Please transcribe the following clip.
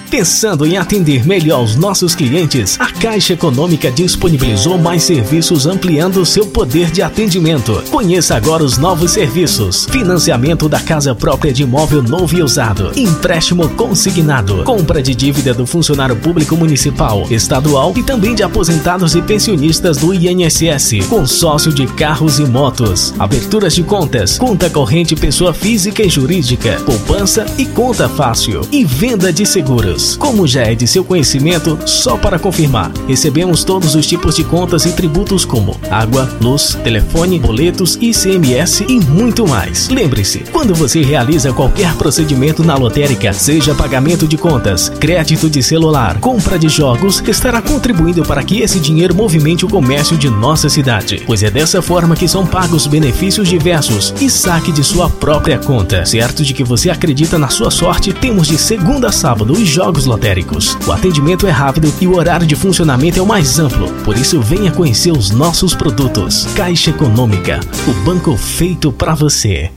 Pensando em atender melhor os nossos clientes, a Caixa Econômica disponibilizou mais serviços ampliando seu poder de atendimento. Conheça agora os novos serviços: financiamento da casa própria de imóvel novo e usado, empréstimo consignado, compra de dívida do funcionário público municipal, estadual e também de aposentados e pensionistas do INSS, consórcio de carros e motos, aberturas de contas, conta corrente pessoa física e jurídica, poupança e conta fácil e venda de seguros. Como já é de seu conhecimento, só para confirmar, recebemos todos os tipos de contas e tributos como água, luz, telefone, boletos, ICMS e muito mais. Lembre-se, quando você realiza qualquer procedimento na lotérica, seja pagamento de contas, crédito de celular, compra de jogos, estará contribuindo para que esse dinheiro movimente o comércio de nossa cidade, pois é dessa forma que são pagos benefícios diversos e saque de sua própria conta. Certo de que você acredita na sua sorte, temos de segunda a sábado os jogos lotéricos. O atendimento é rápido e o horário de funcionamento é o mais amplo, por isso venha conhecer os nossos produtos. Caixa Econômica, o banco feito para você.